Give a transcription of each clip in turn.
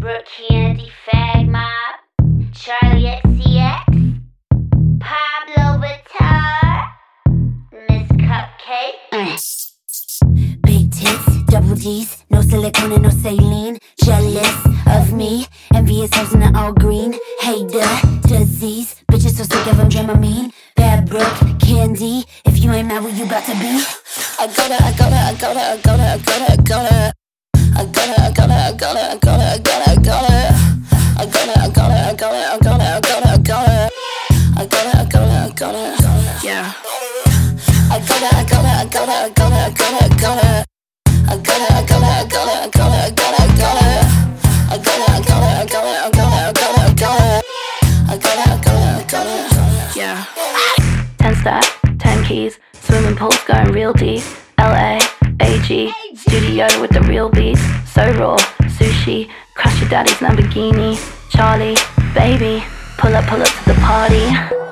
Brooke Candy, Fag Mob, Charlie XCX, Pablo Vittar, Miss Cupcake. Big tits, double D's, no silicone and no saline. Jealous of me, envious hoes in the all green. Hate the disease, bitches so sick of them Dramamine. Bad Brooke Candy, if you ain't mad where you about to be. I gotta yeah. Yeah. 10 stack, 10 keys, swimming pools going real deep. LA, AG, studio with the real beats. So raw, sushi, crush your daddy's Lamborghini. Charlie, baby, pull up to the party.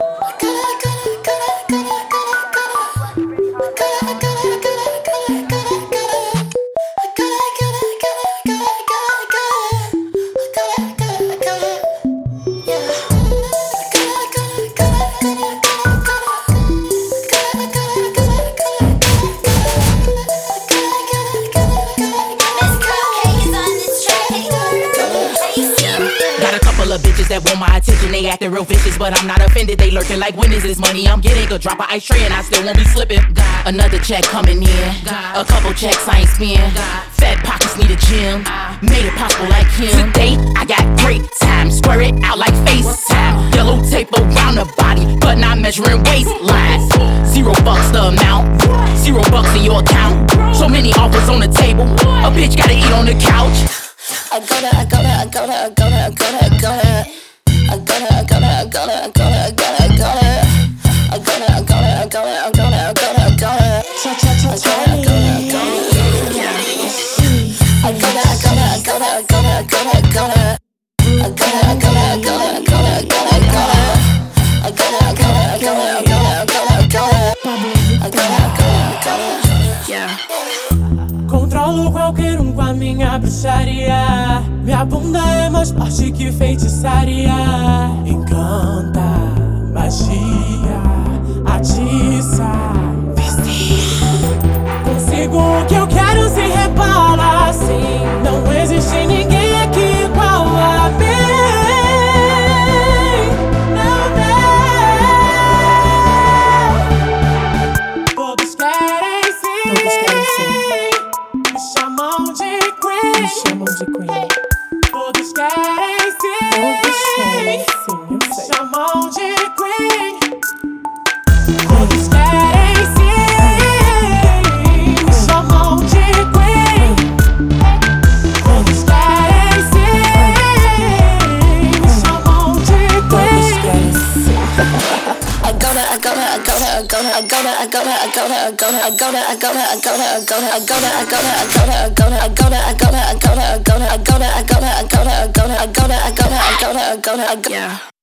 Bitches that want my attention, they acting real vicious, but I'm not offended. They lurking like, when is this money I'm getting? Go drop a ice tray and I still won't be slipping. Another check coming in, a couple checks I ain't spend. Fat pockets need a gym, made it possible like him. Today I got great time, square it out like FaceTime. Yellow tape around the body, but not measuring waistlines. $0 the amount, $0 in your account. So many offers on the table, a bitch gotta eat on the couch. I gotta Controlo qualquer com a minha bruxaria. Minha bunda é mais forte que feitiçaria. Encanta, magia, atiça, consigo o que eu quero se repara assim. Não existe ninguém aqui igual a mim. Todos querem sim. Me chamam de Queen. Todos querem sim. Me chamam de Queen. Todos querem sim. Me chamam de Queen. Todos querem sim. Me chamam de Queen. Yeah.